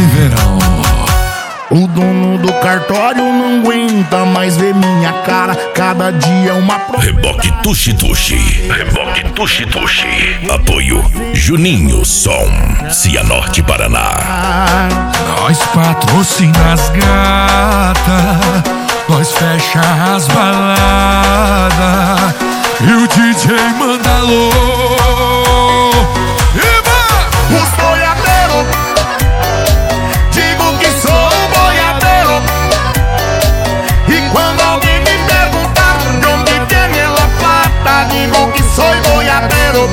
e verão. O dono do cartório não aguenta mais ver minha cara. Cada dia é uma Reboque Tuxi Tuxi. Reboque Tuxi Tuxi. Apoio Juninho Som, Cianorte, Paraná. Nós patrocina as gatas, nós fecha as baladas e o DJ manda alô. Os boiadeiros, digo que sou boiadeiro. E quando alguém me perguntar de onde vem ela plata, digo que sou boiadeiro.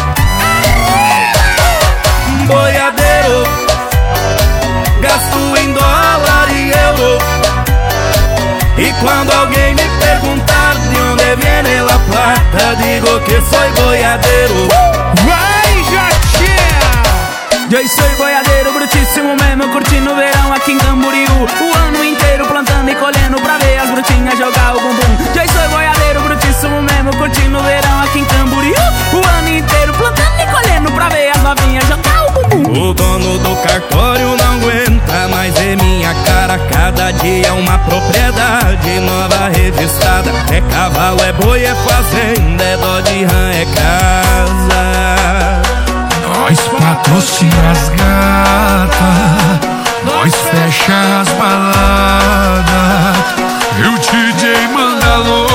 Boiadeiro, gasto em dólar e euro. E quando alguém me perguntar de onde vem la plata, digo que sou boiadeiro. Vai, Jatinha! Eu sou boiadeiro, brutíssimo mesmo, curtindo o verão aqui em Camboriú. O ano inteiro plantando e colhendo pra ver as brutinhas jogar o bumbum. Eu sou boiadeiro, brutíssimo mesmo, curtindo o verão aqui em Camboriú. O ano inteiro plantando e colhendo pra ver as novinhas jogar o bumbum. O dono do cartório não aguenta mais ver minha cara. Cada dia é uma propriedade nova registrada. É cavalo, é boi, é fazenda, é dó de rã, é casa. Nós patrocina as gatas, nós fecha as baladas e o DJ manda alô.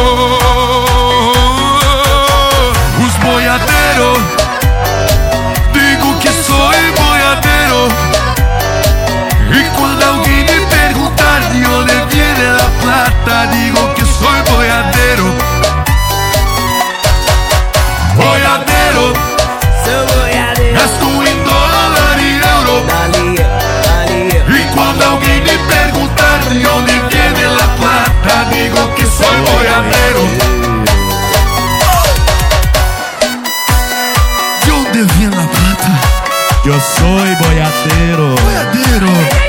Os boiadeiros, digo que sou boiadeiro. E quando alguém me perguntar de onde vem a plata, digo que sou boiadeiro. Boiadeiro, gasto em dólar e euro. E quando alguém me perguntar de onde vem la plata, digo que sou boiadeiro. De onde vem la plata? Eu sou boiadeiro. Boiadeiro.